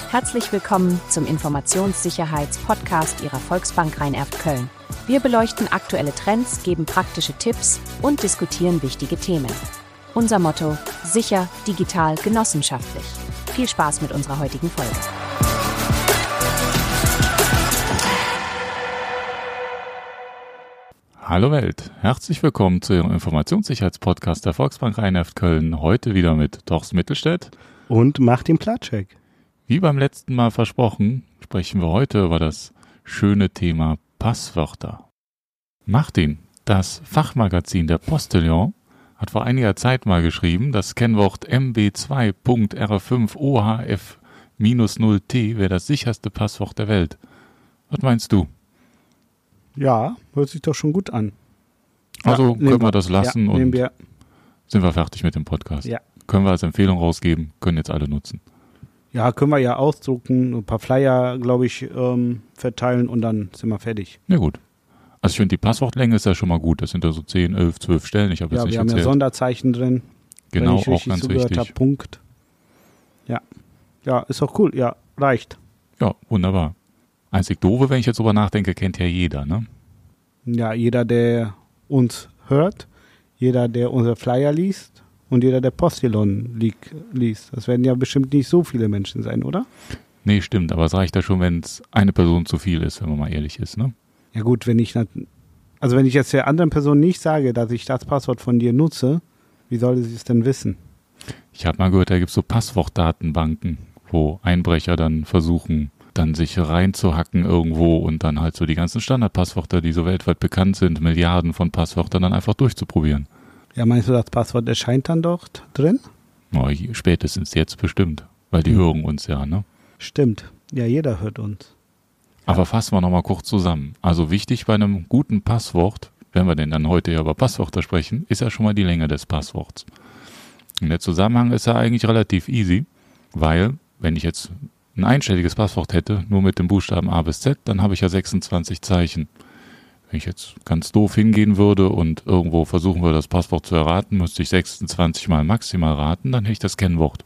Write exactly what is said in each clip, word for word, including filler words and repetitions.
Herzlich willkommen zum Informationssicherheits-Podcast Ihrer Volksbank Rhein-Erft Köln. Wir beleuchten aktuelle Trends, geben praktische Tipps und diskutieren wichtige Themen. Unser Motto: sicher, digital, genossenschaftlich. Viel Spaß mit unserer heutigen Folge. Hallo Welt, herzlich willkommen zu Ihrem Informationssicherheitspodcast der Volksbank Rhein-Erft Köln. Heute wieder mit Torsten Mittelstädt und Martin Platschek. Wie beim letzten Mal versprochen, sprechen wir heute über das schöne Thema Passwörter. Martin, das Fachmagazin der Postillon hat vor einiger Zeit mal geschrieben, das Kennwort M B zwei Punkt R fünf O H F null T wäre das sicherste Passwort der Welt. Was meinst du? Ja, hört sich doch schon gut an. Also ja, können wir das lassen ja, und wir. sind wir fertig mit dem Podcast. Ja. Können wir als Empfehlung rausgeben, können jetzt alle nutzen. Ja, können wir ja ausdrucken, ein paar Flyer, glaube ich, ähm, verteilen und dann sind wir fertig. Ja gut. Also ich finde, die Passwortlänge ist ja schon mal gut. Das sind ja so zehn, elf, zwölf Stellen. Ich habe ja, jetzt nicht wir haben erzählt. Ja Sonderzeichen drin. Genau, wenn ich auch ganz zugehört wichtig. Hab, Punkt. Ja. Ja, ist doch cool. Ja, reicht. Ja, wunderbar. Einzig doofe, wenn ich jetzt drüber nachdenke, kennt ja jeder, ne? Ja, jeder, der uns hört, jeder, der unser Flyer liest und jeder, der Postillon li- liest. Das werden ja bestimmt nicht so viele Menschen sein, oder? Nee, stimmt, aber es reicht ja schon, wenn es eine Person zu viel ist, wenn man mal ehrlich ist, ne? Ja gut, wenn ich also wenn ich jetzt der anderen Person nicht sage, dass ich das Passwort von dir nutze, wie soll sie es denn wissen? Ich habe mal gehört, da gibt es so Passwortdatenbanken, wo Einbrecher dann versuchen, dann sich reinzuhacken irgendwo und dann halt so die ganzen Standardpasswörter, die so weltweit bekannt sind, Milliarden von Passwörtern, dann einfach durchzuprobieren. Ja, meinst du, das Passwort erscheint dann dort drin? Oh, spätestens jetzt bestimmt, weil die hm. hören uns ja, ne? Stimmt, ja, jeder hört uns. Aber fassen wir nochmal kurz zusammen. Also wichtig bei einem guten Passwort, wenn wir denn dann heute ja über Passwörter sprechen, ist ja schon mal die Länge des Passworts. Und der Zusammenhang ist ja eigentlich relativ easy, weil wenn ich jetzt ein einstelliges Passwort hätte, nur mit dem Buchstaben A bis Z, dann habe ich ja sechsundzwanzig Zeichen. Wenn ich jetzt ganz doof hingehen würde und irgendwo versuchen würde, das Passwort zu erraten, müsste ich sechsundzwanzig mal maximal raten, dann hätte ich das Kennwort.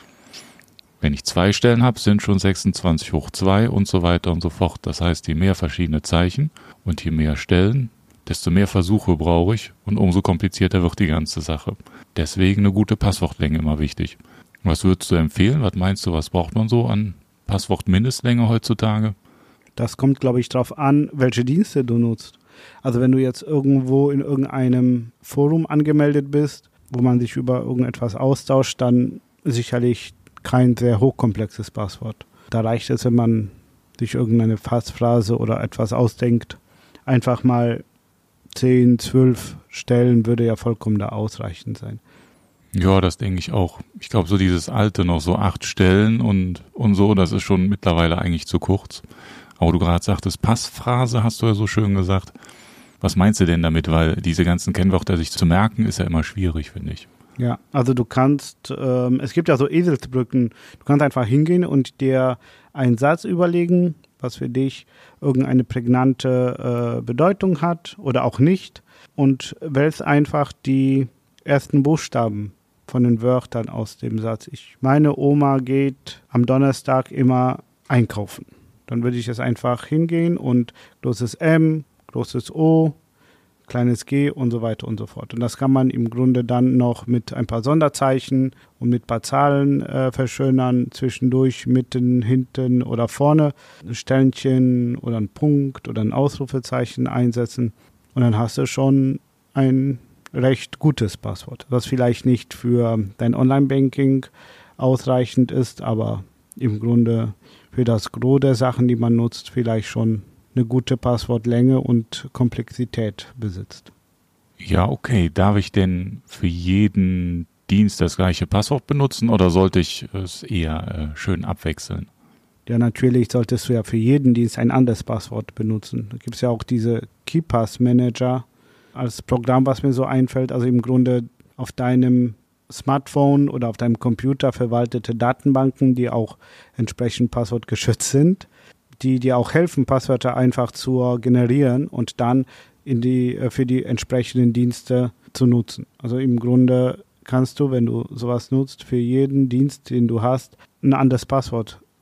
Wenn ich zwei Stellen habe, sind schon sechsundzwanzig hoch zwei und so weiter und so fort. Das heißt, je mehr verschiedene Zeichen und je mehr Stellen, desto mehr Versuche brauche ich und umso komplizierter wird die ganze Sache. Deswegen eine gute Passwortlänge immer wichtig. Was würdest du empfehlen? Was meinst du, was braucht man so an Passwortmindestlänge heutzutage? Das kommt, glaube ich, darauf an, welche Dienste du nutzt. Also wenn du jetzt irgendwo in irgendeinem Forum angemeldet bist, wo man sich über irgendetwas austauscht, dann sicherlich kein sehr hochkomplexes Passwort. Da reicht es, wenn man sich irgendeine Passphrase oder etwas ausdenkt. Einfach mal zehn, zwölf Stellen würde ja vollkommen da ausreichend sein. Ja, das denke ich auch. Ich glaube, so dieses alte noch, so acht Stellen und, und so, das ist schon mittlerweile eigentlich zu kurz. Aber du gerade sagtest, Passphrase hast du ja so schön gesagt. Was meinst du denn damit? Weil diese ganzen Kennwörter sich zu merken, ist ja immer schwierig, finde ich. Ja, also du kannst, ähm, es gibt ja so Eselsbrücken, du kannst einfach hingehen und dir einen Satz überlegen, was für dich irgendeine prägnante äh, Bedeutung hat oder auch nicht und wählst einfach die ersten Buchstaben von den Wörtern aus dem Satz. Ich, meine Oma geht am Donnerstag immer einkaufen. Dann würde ich jetzt einfach hingehen und großes M, großes O, kleines G und so weiter und so fort. Und das kann man im Grunde dann noch mit ein paar Sonderzeichen und mit ein paar Zahlen äh, verschönern, zwischendurch, mitten, hinten oder vorne ein Sternchen oder ein Punkt oder ein Ausrufezeichen einsetzen. Und dann hast du schon ein recht gutes Passwort, was vielleicht nicht für dein Online-Banking ausreichend ist, aber im Grunde für das Gros der Sachen, die man nutzt, vielleicht schon eine gute Passwortlänge und Komplexität besitzt. Ja, okay. Darf ich denn für jeden Dienst das gleiche Passwort benutzen oder sollte ich es eher äh, schön abwechseln? Ja, natürlich solltest du ja für jeden Dienst ein anderes Passwort benutzen. Da gibt es ja auch diese KeePass-Manager als Programm, was mir so einfällt. Also im Grunde auf deinem Smartphone oder auf deinem Computer verwaltete Datenbanken, die auch entsprechend passwortgeschützt sind, die dir auch helfen, Passwörter einfach zu generieren und dann in die, für die entsprechenden Dienste zu nutzen. Also im Grunde kannst du, wenn du sowas nutzt, für jeden Dienst, den du hast, ein anderes Passwort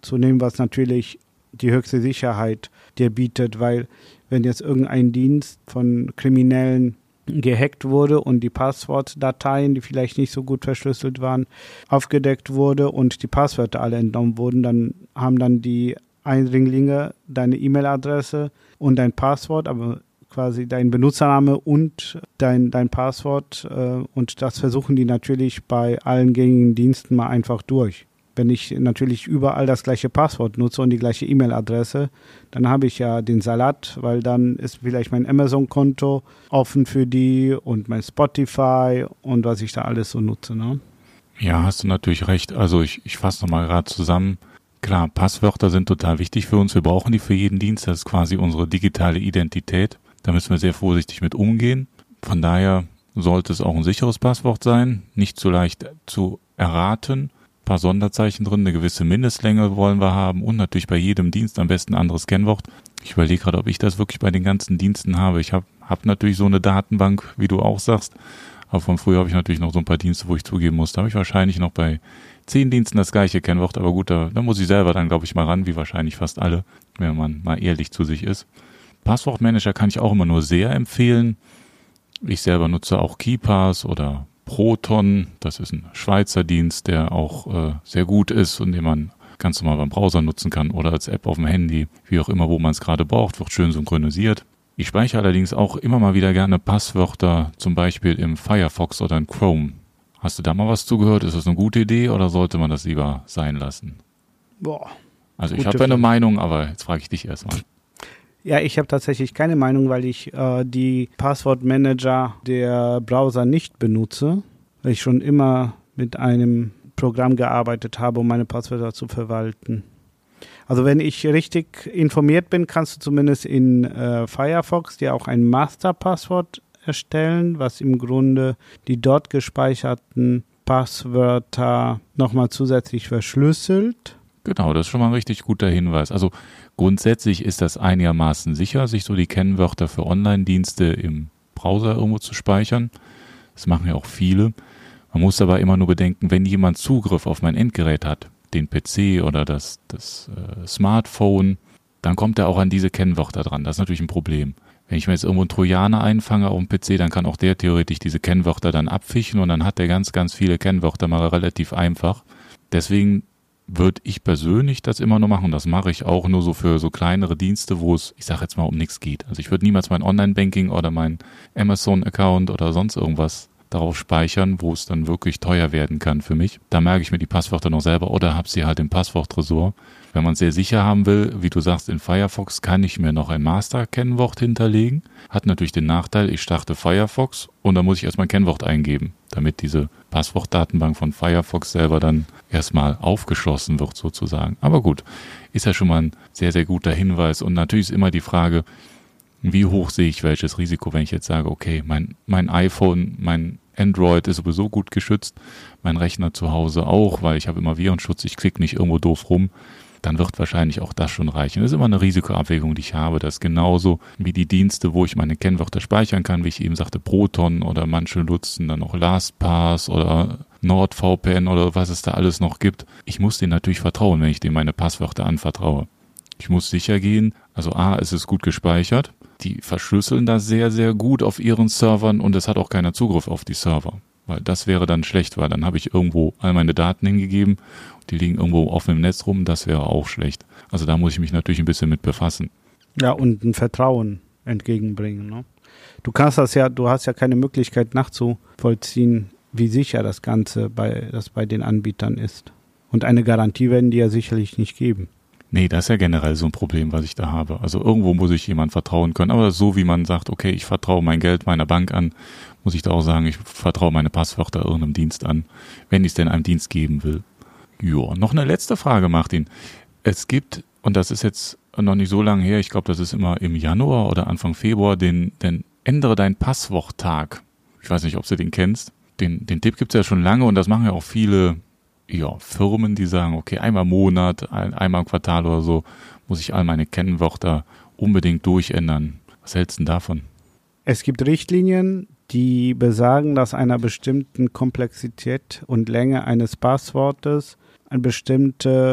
zu nehmen, was natürlich die höchste Sicherheit dir bietet, weil wenn jetzt irgendein Dienst von Kriminellen gehackt wurde und die Passwortdateien, die vielleicht nicht so gut verschlüsselt waren, aufgedeckt wurde und die Passwörter alle entnommen wurden, dann haben dann die Eindringlinge deine E-Mail-Adresse und dein Passwort, aber quasi dein Benutzername und dein, dein Passwort äh, und das versuchen die natürlich bei allen gängigen Diensten mal einfach durch. Wenn ich natürlich überall das gleiche Passwort nutze und die gleiche E-Mail-Adresse, dann habe ich ja den Salat, weil dann ist vielleicht mein Amazon-Konto offen für die und mein Spotify und was ich da alles so nutze. Ne? Ja, hast du natürlich recht. Also ich, ich fasse nochmal gerade zusammen. Klar, Passwörter sind total wichtig für uns. Wir brauchen die für jeden Dienst. Das ist quasi unsere digitale Identität. Da müssen wir sehr vorsichtig mit umgehen. Von daher sollte es auch ein sicheres Passwort sein, nicht so leicht zu erraten. Ein paar Sonderzeichen drin, eine gewisse Mindestlänge wollen wir haben und natürlich bei jedem Dienst am besten ein anderes Kennwort. Ich überlege gerade, ob ich das wirklich bei den ganzen Diensten habe. Ich habe hab natürlich so eine Datenbank, wie du auch sagst, aber von früher habe ich natürlich noch so ein paar Dienste, wo ich zugeben muss. Da habe ich wahrscheinlich noch bei zehn Diensten das gleiche Kennwort, aber gut, da, da muss ich selber dann, glaube ich, mal ran, wie wahrscheinlich fast alle, wenn man mal ehrlich zu sich ist. Passwortmanager kann ich auch immer nur sehr empfehlen. Ich selber nutze auch KeePass oder Proton, das ist ein Schweizer Dienst, der auch äh, sehr gut ist und den man ganz normal beim Browser nutzen kann oder als App auf dem Handy, wie auch immer, wo man es gerade braucht, wird schön synchronisiert. Ich speichere allerdings auch immer mal wieder gerne Passwörter, zum Beispiel im Firefox oder in Chrome. Hast du da mal was zugehört? Ist das eine gute Idee oder sollte man das lieber sein lassen? Boah. Also ich habe ja eine Meinung, aber jetzt frage ich dich erstmal. Ja, ich habe tatsächlich keine Meinung, weil ich äh, die Passwortmanager der Browser nicht benutze, weil ich schon immer mit einem Programm gearbeitet habe, um meine Passwörter zu verwalten. Also wenn ich richtig informiert bin, kannst du zumindest in äh, Firefox dir auch ein Masterpasswort erstellen, was im Grunde die dort gespeicherten Passwörter nochmal zusätzlich verschlüsselt. Genau, das ist schon mal ein richtig guter Hinweis. Also grundsätzlich ist das einigermaßen sicher, sich so die Kennwörter für Online-Dienste im Browser irgendwo zu speichern. Das machen ja auch viele. Man muss aber immer nur bedenken, wenn jemand Zugriff auf mein Endgerät hat, den P C oder das, das äh, Smartphone, dann kommt er auch an diese Kennwörter dran. Das ist natürlich ein Problem. Wenn ich mir jetzt irgendwo einen Trojaner einfange auf dem P C, dann kann auch der theoretisch diese Kennwörter dann abfischen und dann hat der ganz, ganz viele Kennwörter mal relativ einfach. Deswegen würde ich persönlich das immer nur machen. Das mache ich auch nur so für so kleinere Dienste, wo es, ich sage jetzt mal, um nichts geht. Also ich würde niemals mein Online-Banking oder mein Amazon-Account oder sonst irgendwas darauf speichern, wo es dann wirklich teuer werden kann für mich. Da merke ich mir die Passwörter noch selber oder habe sie halt im Passworttresor. Wenn man es sehr sicher haben will, wie du sagst, in Firefox kann ich mir noch ein Master-Kennwort hinterlegen. Hat natürlich den Nachteil, ich starte Firefox und dann muss ich erstmal ein Kennwort eingeben, damit diese Passwortdatenbank von Firefox selber dann erstmal aufgeschlossen wird sozusagen. Aber gut, ist ja schon mal ein sehr, sehr guter Hinweis. Und natürlich ist immer die Frage, wie hoch sehe ich welches Risiko, wenn ich jetzt sage, okay, mein, mein iPhone, mein Android ist sowieso gut geschützt, mein Rechner zu Hause auch, weil ich habe immer Virenschutz, ich klicke nicht irgendwo doof rum, dann wird wahrscheinlich auch das schon reichen. Das ist immer eine Risikoabwägung, die ich habe. Das ist genauso wie die Dienste, wo ich meine Kennwörter speichern kann, wie ich eben sagte, Proton oder manche nutzen dann auch LastPass oder NordVPN oder was es da alles noch gibt. Ich muss denen natürlich vertrauen, wenn ich denen meine Passwörter anvertraue. Ich muss sicher gehen, also A, es ist gut gespeichert. Die verschlüsseln das sehr, sehr gut auf ihren Servern und es hat auch keiner Zugriff auf die Server. Weil das wäre dann schlecht, weil dann habe ich irgendwo all meine Daten hingegeben, die liegen irgendwo offen im Netz rum, das wäre auch schlecht. Also da muss ich mich natürlich ein bisschen mit befassen. Ja, und ein Vertrauen entgegenbringen. Ne? Du kannst das ja, du hast ja keine Möglichkeit nachzuvollziehen, wie sicher das Ganze bei, das bei den Anbietern ist. Und eine Garantie werden die ja sicherlich nicht geben. Nee, das ist ja generell so ein Problem, was ich da habe. Also irgendwo muss ich jemand vertrauen können. Aber so wie man sagt, okay, ich vertraue mein Geld meiner Bank an, muss ich da auch sagen, ich vertraue meine Passwörter irgendeinem Dienst an, wenn ich es denn einem Dienst geben will. Ja, noch eine letzte Frage, Martin. Es gibt, und das ist jetzt noch nicht so lange her, ich glaube, das ist immer im Januar oder Anfang Februar, den, den Ändere dein Passworttag. Ich weiß nicht, ob du den kennst. Den, den Tipp gibt es ja schon lange und das machen ja auch viele ja, Firmen, die sagen, okay, einmal im Monat, ein, einmal im Quartal oder so, muss ich all meine Kennwörter unbedingt durchändern. Was hältst du denn davon? Es gibt Richtlinien, die besagen, dass einer bestimmten Komplexität und Länge eines Passwortes eine bestimmte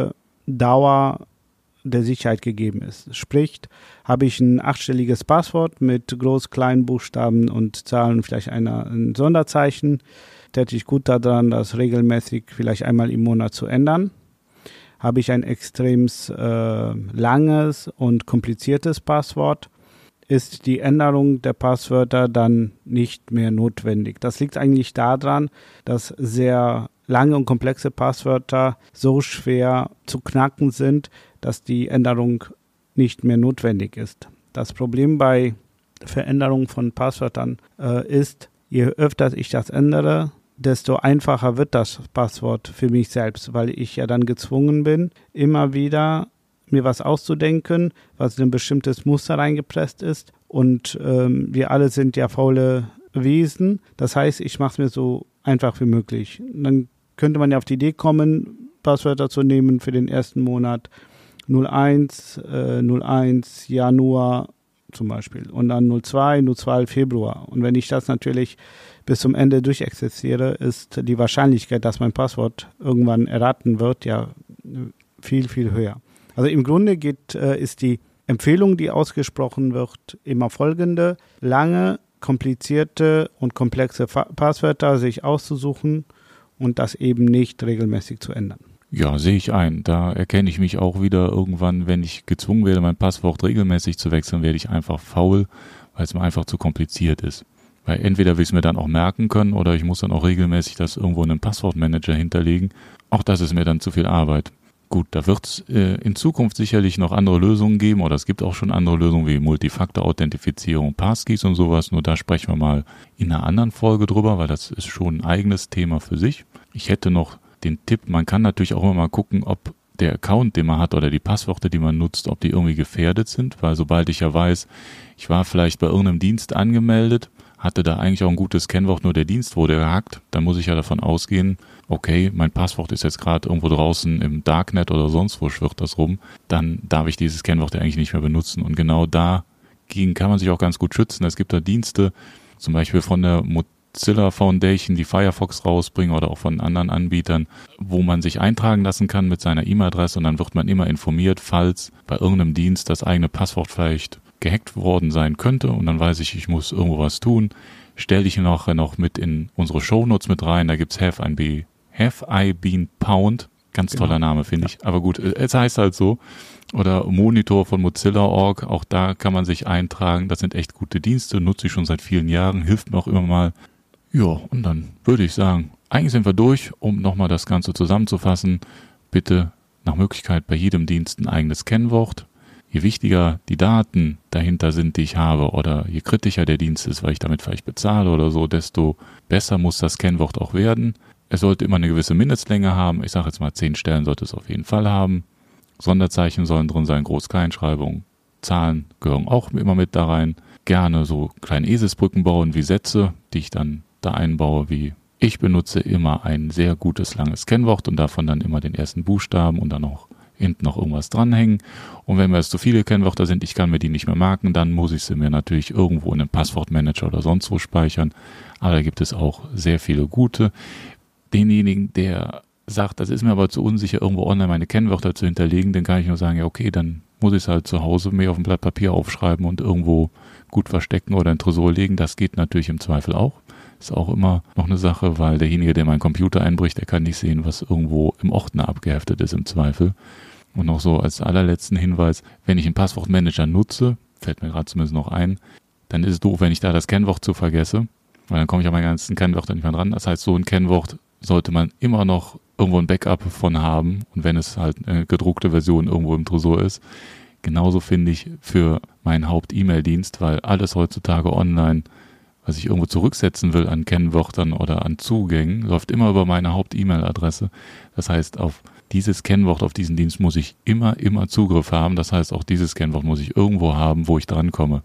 Dauer der Sicherheit gegeben ist. Sprich, habe ich ein achtstelliges Passwort mit Groß-, Kleinbuchstaben und Zahlen, vielleicht einer, ein Sonderzeichen, täte ich gut daran, das regelmäßig vielleicht einmal im Monat zu ändern. Habe ich ein extrem äh, langes und kompliziertes Passwort, ist die Änderung der Passwörter dann nicht mehr notwendig. Das liegt eigentlich daran, dass sehr lange und komplexe Passwörter so schwer zu knacken sind, dass die Änderung nicht mehr notwendig ist. Das Problem bei Veränderung von Passwörtern äh, ist, je öfter ich das ändere, desto einfacher wird das Passwort für mich selbst, weil ich ja dann gezwungen bin, immer wieder mir was auszudenken, was in ein bestimmtes Muster reingepresst ist. Und ähm, wir alle sind ja faule Wesen. Das heißt, ich mache es mir so einfach wie möglich. Dann könnte man ja auf die Idee kommen, Passwörter zu nehmen für den ersten Monat null eins, äh, null eins Januar zum Beispiel und dann null zwei, null zwei Februar. Und wenn ich das natürlich bis zum Ende durchexerziere, ist die Wahrscheinlichkeit, dass mein Passwort irgendwann erraten wird, ja viel, viel höher. Also im Grunde geht, äh, ist die Empfehlung, die ausgesprochen wird, immer folgende: lange, komplizierte und komplexe Fa- Passwörter sich auszusuchen und das eben nicht regelmäßig zu ändern. Ja, sehe ich ein. Da erkenne ich mich auch wieder irgendwann, wenn ich gezwungen werde, mein Passwort regelmäßig zu wechseln, werde ich einfach faul, weil es mir einfach zu kompliziert ist. Weil entweder will ich es mir dann auch merken können oder ich muss dann auch regelmäßig das irgendwo in einem Passwortmanager hinterlegen. Auch das ist mir dann zu viel Arbeit. Gut, da wird es äh, in Zukunft sicherlich noch andere Lösungen geben oder es gibt auch schon andere Lösungen wie Multifaktor-Authentifizierung, Passkeys und sowas. Nur da sprechen wir mal in einer anderen Folge drüber, weil das ist schon ein eigenes Thema für sich. Ich hätte noch den Tipp, man kann natürlich auch immer mal gucken, ob der Account, den man hat oder die Passwörter, die man nutzt, ob die irgendwie gefährdet sind, weil sobald ich ja weiß, ich war vielleicht bei irgendeinem Dienst angemeldet, hatte da eigentlich auch ein gutes Kennwort, nur der Dienst wurde gehackt, dann muss ich ja davon ausgehen, okay, mein Passwort ist jetzt gerade irgendwo draußen im Darknet oder sonst wo schwirrt das rum, dann darf ich dieses Kennwort ja eigentlich nicht mehr benutzen. Und genau dagegen kann man sich auch ganz gut schützen. Es gibt da Dienste, zum Beispiel von der Mozilla Foundation, die Firefox rausbringen oder auch von anderen Anbietern, wo man sich eintragen lassen kann mit seiner E-Mail-Adresse und dann wird man immer informiert, falls bei irgendeinem Dienst das eigene Passwort vielleicht gehackt worden sein könnte und dann weiß ich, ich muss irgendwo was tun. Stelle ich nachher noch mit in unsere Shownotes mit rein, da gibt's Have I Been, Have I Been Pound, ganz genau. Toller Name, finde ich, aber gut, es heißt halt so. Oder Monitor von Mozilla Punkt org, auch da kann man sich eintragen, das sind echt gute Dienste, nutze ich schon seit vielen Jahren, hilft mir auch immer mal. Ja, und dann würde ich sagen, eigentlich sind wir durch, um nochmal das Ganze zusammenzufassen. Bitte nach Möglichkeit bei jedem Dienst ein eigenes Kennwort. Je wichtiger die Daten dahinter sind, die ich habe, oder je kritischer der Dienst ist, weil ich damit vielleicht bezahle oder so, desto besser muss das Kennwort auch werden. Es sollte immer eine gewisse Mindestlänge haben. Ich sage jetzt mal, zehn Stellen sollte es auf jeden Fall haben. Sonderzeichen sollen drin sein, Groß-Kleinschreibung. Zahlen gehören auch immer mit da rein. Gerne so kleine Eselsbrücken bauen wie Sätze, die ich dann da einbaue, wie ich benutze immer ein sehr gutes langes Kennwort und davon dann immer den ersten Buchstaben und dann auch hinten noch irgendwas dranhängen. Und wenn mir jetzt zu viele Kennwörter sind, ich kann mir die nicht mehr merken, dann muss ich sie mir natürlich irgendwo in einem Passwortmanager oder sonst wo speichern. Aber da gibt es auch sehr viele gute. Denjenigen, der sagt, das ist mir aber zu unsicher, irgendwo online meine Kennwörter zu hinterlegen, dann kann ich nur sagen, ja okay, dann muss ich es halt zu Hause mir auf ein Blatt Papier aufschreiben und irgendwo gut verstecken oder in den Tresor legen. Das geht natürlich im Zweifel auch. Ist auch immer noch eine Sache, weil derjenige, der meinen Computer einbricht, der kann nicht sehen, was irgendwo im Ordner abgeheftet ist im Zweifel. Und noch so als allerletzten Hinweis, wenn ich einen Passwortmanager nutze, fällt mir gerade zumindest noch ein, dann ist es doof, wenn ich da das Kennwort zu vergesse, weil dann komme ich an meine ganzen Kennwörter nicht mehr dran. Das heißt, so ein Kennwort sollte man immer noch irgendwo ein Backup von haben und wenn es halt eine gedruckte Version irgendwo im Tresor ist. Genauso finde ich für meinen Haupt-E-Mail-Dienst, weil alles heutzutage online, was ich irgendwo zurücksetzen will an Kennwörtern oder an Zugängen, läuft immer über meine Haupt-E-Mail-Adresse. Das heißt, auf dieses Kennwort, auf diesen Dienst muss ich immer, immer Zugriff haben. Das heißt, auch dieses Kennwort muss ich irgendwo haben, wo ich drankomme.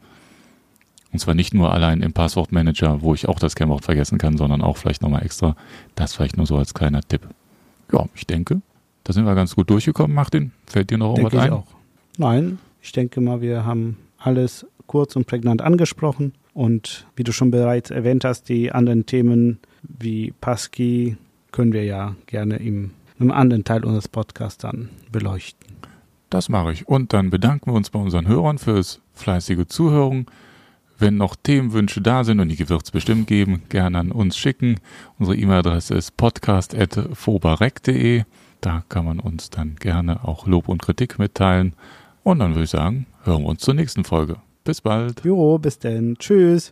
Und zwar nicht nur allein im Passwortmanager, wo ich auch das Kennwort vergessen kann, sondern auch vielleicht nochmal extra. Das vielleicht nur so als kleiner Tipp. Ja, ich denke, da sind wir ganz gut durchgekommen, Martin. Fällt dir noch irgendwas ein? Auch. Nein, ich denke mal, wir haben alles kurz und prägnant angesprochen. Und wie du schon bereits erwähnt hast, die anderen Themen wie Passkey können wir ja gerne im im anderen Teil unseres Podcasts dann beleuchten. Das mache ich. Und dann bedanken wir uns bei unseren Hörern fürs fleißige Zuhören. Wenn noch Themenwünsche da sind, und die wird es bestimmt geben, gerne an uns schicken. Unsere E-Mail-Adresse ist podcast at fobarec punkt de. Da kann man uns dann gerne auch Lob und Kritik mitteilen. Und dann würde ich sagen, hören wir uns zur nächsten Folge. Bis bald. Jo, bis denn. Tschüss.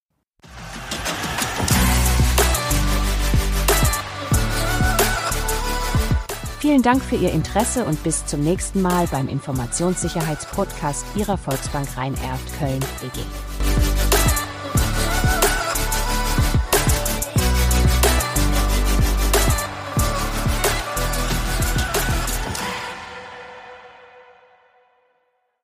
Vielen Dank für Ihr Interesse und bis zum nächsten Mal beim Informationssicherheitspodcast Ihrer Volksbank Rhein-Erft Köln E G.